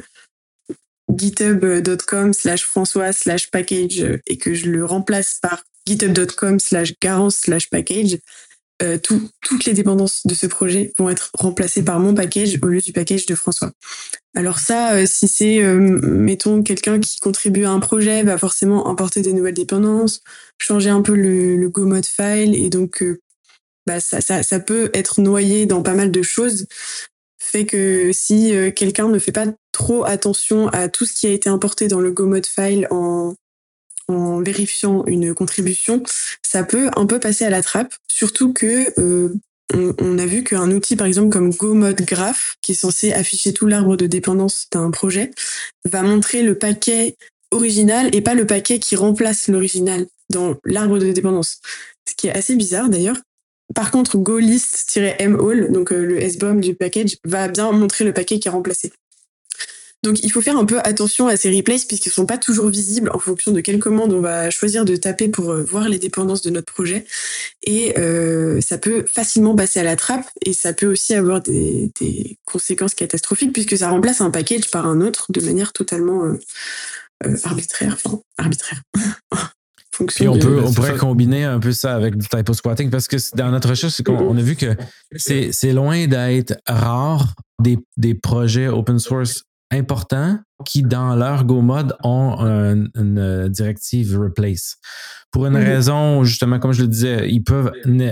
github.com/françois/package et que je le remplace par github.com/garance/package, toutes les dépendances de ce projet vont être remplacées par mon package au lieu du package de François. Alors ça, si c'est, mettons, quelqu'un qui contribue à un projet, va forcément importer des nouvelles dépendances, changer un peu le Go mode file, et donc ça peut être noyé dans pas mal de choses, fait que si quelqu'un ne fait pas trop attention à tout ce qui a été importé dans le Go mode file en vérifiant une contribution, ça peut un peu passer à la trappe, surtout que on a vu qu'un outil par exemple comme Go mode graph, qui est censé afficher tout l'arbre de dépendance d'un projet, va montrer le paquet original et pas le paquet qui remplace l'original dans l'arbre de dépendance. Ce qui est assez bizarre d'ailleurs. Par contre, Go list-mall, donc le SBOM du package, va bien montrer le paquet qui est remplacé. Donc il faut faire un peu attention à ces replays puisqu'ils ne sont pas toujours visibles en fonction de quelle commande on va choisir de taper pour voir les dépendances de notre projet. Et ça peut facilement passer à la trappe et ça peut aussi avoir des conséquences catastrophiques puisque ça remplace un package par un autre de manière totalement arbitraire. Puis on pourrait combiner un peu ça avec du typo squatting parce que dans notre recherche, on a vu que c'est loin d'être rare des projets open source importants qui, dans leur Go mode, ont une directive replace. Pour une raison, justement, comme je le disais, ils peuvent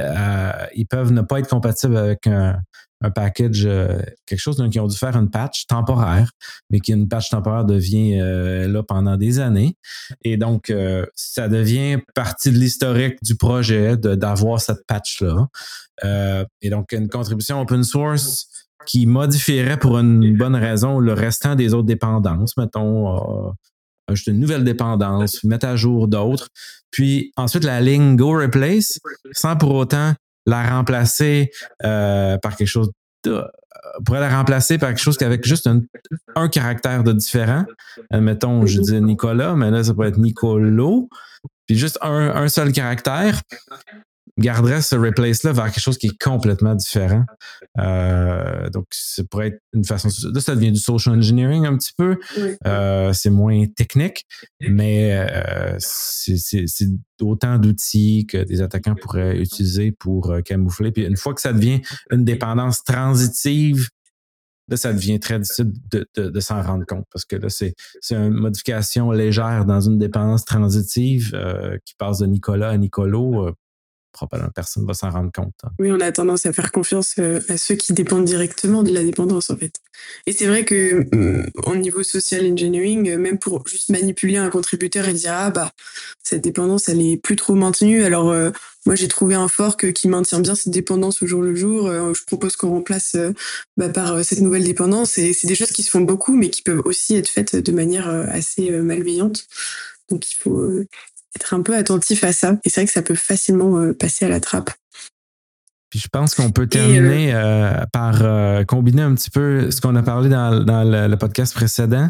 ne pas être compatibles avec un package, quelque chose qui ont dû faire une patch temporaire, mais une patch temporaire devient là pendant des années. Et donc, ça devient partie de l'historique du projet d'avoir cette patch-là. Et donc, une contribution open source qui modifierait pour une bonne raison le restant des autres dépendances, mettons, ajouter une nouvelle dépendance, mettre à jour d'autres, puis ensuite la ligne Go Replace, sans pour autant la remplacer par quelque chose pourrait la remplacer par quelque chose avec juste un caractère de différent. Mettons, je dis Nicolas, mais là, ça pourrait être Nicolo, puis juste un seul caractère. Garderait ce replace-là vers quelque chose qui est complètement différent. Donc, ça pourrait être une façon... Là, ça devient du social engineering un petit peu. Oui. C'est moins technique, mais c'est autant d'outils que des attaquants pourraient utiliser pour camoufler. Puis une fois que ça devient une dépendance transitive, là, ça devient très difficile de s'en rendre compte parce que là, c'est une modification légère dans une dépendance transitive qui passe de Nicolas à Nicolo. Probablement personne ne va s'en rendre compte. Hein. Oui, on a tendance à faire confiance à ceux qui dépendent directement de la dépendance, en fait. Et c'est vrai que au niveau social engineering, même pour juste manipuler un contributeur et dire « Ah, bah, cette dépendance, elle est plus trop maintenue. Alors, moi, j'ai trouvé un fork qui maintient bien cette dépendance au jour le jour. Je propose qu'on remplace par cette nouvelle dépendance. » Et c'est des choses qui se font beaucoup, mais qui peuvent aussi être faites de manière assez malveillante. Donc, il faut... être un peu attentif à ça. Et c'est vrai que ça peut facilement passer à la trappe. Puis je pense qu'on peut terminer par combiner un petit peu ce qu'on a parlé dans le podcast précédent.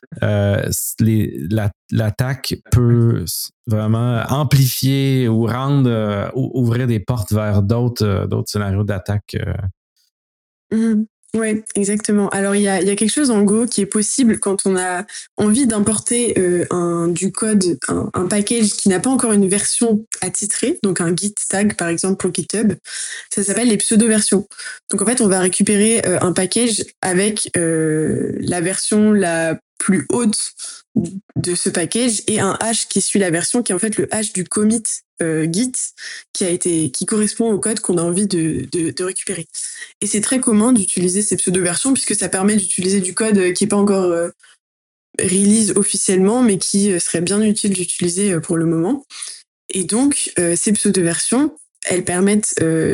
L'attaque peut vraiment amplifier ou rendre, ouvrir des portes vers d'autres scénarios d'attaque. Oui, exactement. Alors, il y a quelque chose en Go qui est possible quand on a envie d'importer du code, un package qui n'a pas encore une version attitrée, donc un git tag, par exemple, pour GitHub. Ça s'appelle les pseudo-versions. Donc, en fait, on va récupérer un package avec la version la plus haute de ce package et un hash qui suit la version, qui est en fait le hash du commit Git qui correspond au code qu'on a envie de récupérer. Et c'est très commun d'utiliser ces pseudo-versions puisque ça permet d'utiliser du code qui n'est pas encore release officiellement, mais qui serait bien utile d'utiliser pour le moment. Et donc, ces pseudo-versions, elles permettent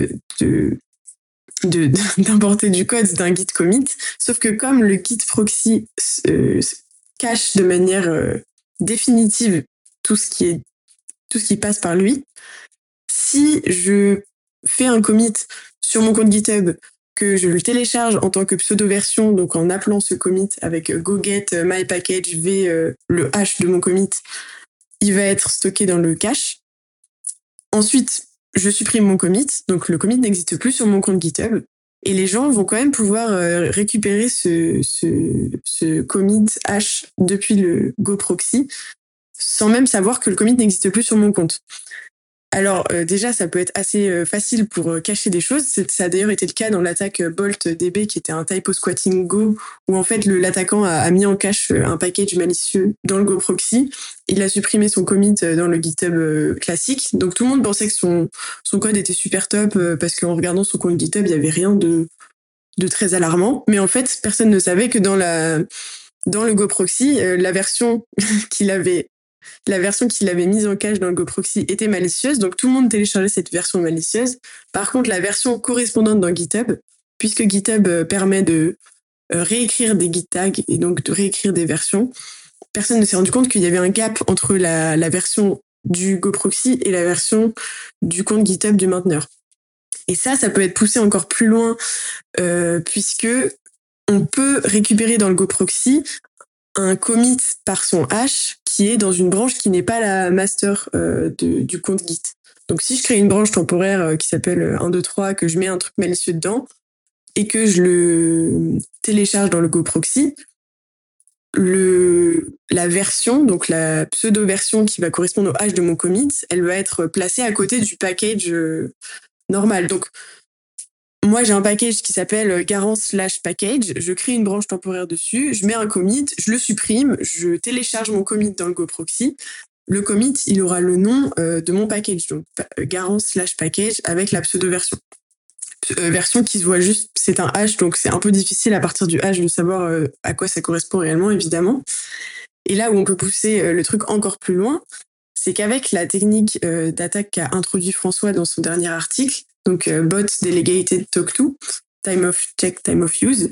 d'importer du code d'un git commit, sauf que comme le git proxy cache de manière définitive tout ce qui passe par lui, si je fais un commit sur mon compte GitHub, que je le télécharge en tant que pseudo-version, donc en appelant ce commit avec go-get mypackage v le hash de mon commit, il va être stocké dans le cache. Ensuite, je supprime mon commit, donc le commit n'existe plus sur mon compte GitHub, et les gens vont quand même pouvoir récupérer ce commit hash depuis le Go proxy, sans même savoir que le commit n'existe plus sur mon compte. Alors déjà, ça peut être assez facile pour cacher des choses. Ça a d'ailleurs été le cas dans l'attaque BoltDB, qui était un typo squatting Go, où en fait l'attaquant a mis en cache un package malicieux dans le Go proxy. Il a supprimé son commit dans le GitHub classique. Donc tout le monde pensait que son code était super top parce qu'en regardant son compte GitHub, il n'y avait rien de très alarmant. Mais en fait, personne ne savait que dans dans le Go proxy, la version qu'il avait mise en cache dans le Go proxy était malicieuse, donc tout le monde téléchargeait cette version malicieuse. Par contre, la version correspondante dans GitHub, puisque GitHub permet de réécrire des git tags et donc de réécrire des versions, personne ne s'est rendu compte qu'il y avait un gap entre la version du Go proxy et la version du compte GitHub du mainteneur. Et ça peut être poussé encore plus loin, puisque on peut récupérer dans le Go proxy un commit par son hash qui est dans une branche qui n'est pas la master du compte Git. Donc si je crée une branche temporaire qui s'appelle 123, que je mets un truc malicieux dedans et que je le télécharge dans le Go proxy, la version, donc la pseudo-version qui va correspondre au hash de mon commit, elle va être placée à côté du package normal. Donc moi, j'ai un package qui s'appelle garant/package. Je crée une branche temporaire dessus, je mets un commit, je le supprime, je télécharge mon commit dans le Go proxy. Le commit, il aura le nom de mon package, donc garant/package avec la pseudo-version. Version qui se voit juste, c'est un hash, donc c'est un peu difficile à partir du hash de savoir à quoi ça correspond réellement, évidemment. Et là où on peut pousser le truc encore plus loin, c'est qu'avec la technique d'attaque qu'a introduit François dans son dernier article, donc bot delegated talk to, time of check, time of use,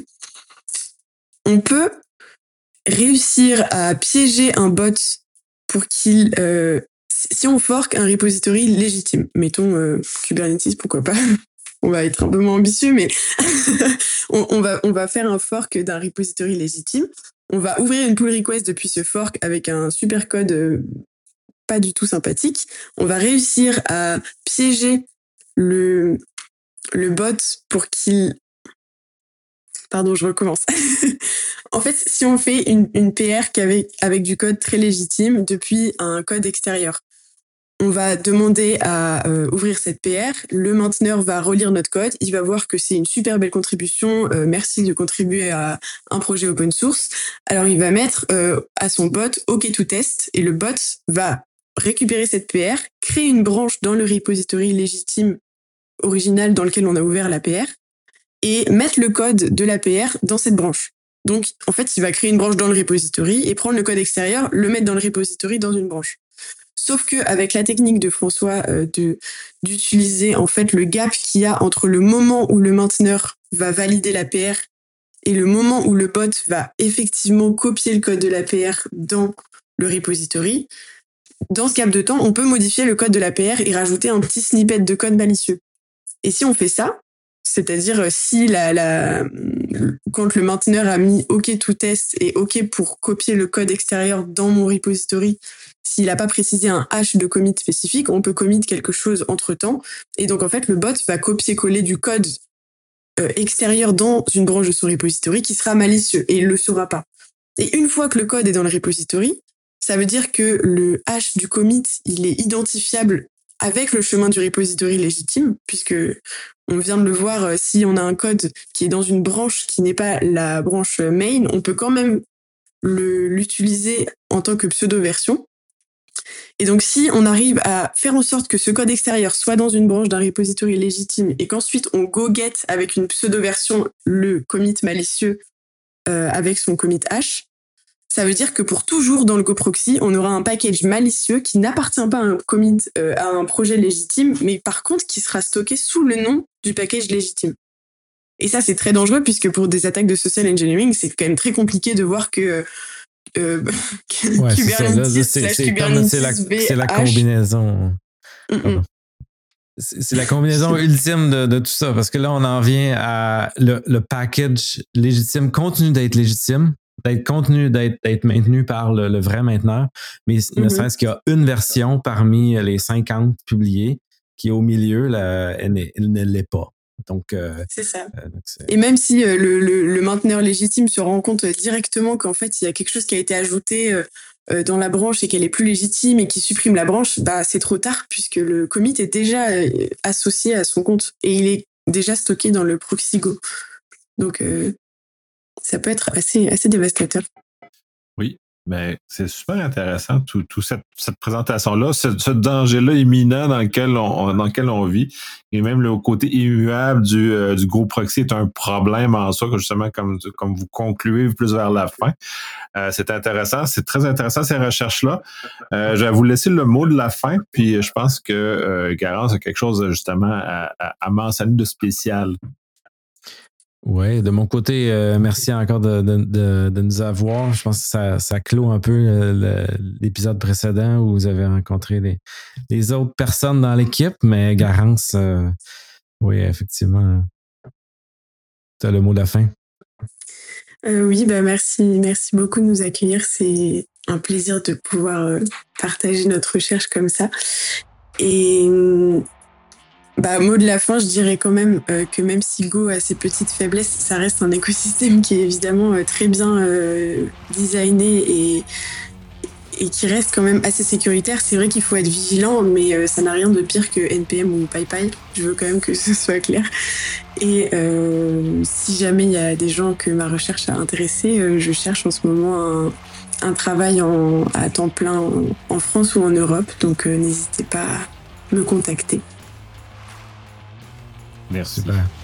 on peut réussir à piéger un bot pour qu'il... si on fork un repository légitime, mettons Kubernetes, pourquoi pas, on va être un peu moins ambitieux, mais on va faire un fork d'un repository légitime, on va ouvrir une pull request depuis ce fork avec un super code pas du tout sympathique, on va réussir à piéger le bot pour qu'il... Pardon, je recommence. En fait, si on fait une PR avec du code très légitime depuis un code extérieur, on va demander à ouvrir cette PR, le mainteneur va relire notre code, il va voir que c'est une super belle contribution, merci de contribuer à un projet open source. Alors il va mettre à son bot OK to test, et le bot va récupérer cette PR, créer une branche dans le repository légitime original dans lequel on a ouvert la PR, et mettre le code de la PR dans cette branche. Donc, en fait, il va créer une branche dans le repository et prendre le code extérieur, le mettre dans le repository dans une branche. Sauf que avec la technique de François d'utiliser en fait le gap qu'il y a entre le moment où le mainteneur va valider la PR et le moment où le bot va effectivement copier le code de la PR dans le repository, dans ce gap de temps, on peut modifier le code de la PR et rajouter un petit snippet de code malicieux. Et si on fait ça, c'est-à-dire si quand le mainteneur a mis OK to test et OK pour copier le code extérieur dans mon repository, s'il n'a pas précisé un hash de commit spécifique, on peut commit quelque chose entre-temps. Et donc, en fait, le bot va copier-coller du code extérieur dans une branche de son repository qui sera malicieux et il ne le saura pas. Et une fois que le code est dans le repository, ça veut dire que le hash du commit, il est identifiable avec le chemin du repository légitime, puisque on vient de le voir, si on a un code qui est dans une branche qui n'est pas la branche main, on peut quand même l'utiliser en tant que pseudo-version. Et donc, si on arrive à faire en sorte que ce code extérieur soit dans une branche d'un repository légitime et qu'ensuite on go get avec une pseudo-version le commit malicieux avec son commit hash, ça veut dire que pour toujours dans le Go proxy, on aura un package malicieux qui n'appartient pas à un commit, à un projet légitime, mais par contre qui sera stocké sous le nom du package légitime. Et ça, c'est très dangereux puisque pour des attaques de social engineering, c'est quand même très compliqué de voir que Kubernetes c'est la combinaison. C'est la combinaison ultime de tout ça, parce que là, on en vient à le package légitime continue d'être légitime, d'être maintenu par le vrai mainteneur, mais ne serait-ce qu'il y a une version parmi les 50 publiées qui, au milieu, elle ne l'est pas. Donc, c'est ça. Et même si le mainteneur légitime se rend compte directement qu'en fait, il y a quelque chose qui a été ajouté dans la branche et qu'elle est plus légitime et qui supprime la branche, bah, c'est trop tard puisque le commit est déjà associé à son compte et il est déjà stocké dans le proxy Go. Donc, ça peut être assez dévastateur. Oui. Mais c'est super intéressant, toute cette présentation-là, ce danger-là imminent dans lequel on vit. Et même le côté immuable du gros proxy est un problème en soi, justement, comme vous concluez plus vers la fin. C'est intéressant, c'est très intéressant ces recherches-là. Je vais vous laisser le mot de la fin, puis je pense que Garance a quelque chose justement à mentionner de spécial. Oui, de mon côté, merci encore de nous avoir. Je pense que ça clôt un peu l'épisode précédent où vous avez rencontré les autres personnes dans l'équipe, mais Garance, oui, effectivement, tu as le mot de la fin. Oui, merci beaucoup de nous accueillir. C'est un plaisir de pouvoir partager notre recherche comme ça. Et mot de la fin, je dirais quand même que même si Go a ses petites faiblesses, ça reste un écosystème qui est évidemment très bien designé et qui reste quand même assez sécuritaire. C'est vrai qu'il faut être vigilant, mais ça n'a rien de pire que NPM ou PyPy. Je veux quand même que ce soit clair. Et si jamais il y a des gens que ma recherche a intéressé, je cherche en ce moment un travail à temps plein en France ou en Europe. Donc n'hésitez pas à me contacter. Merci. Super.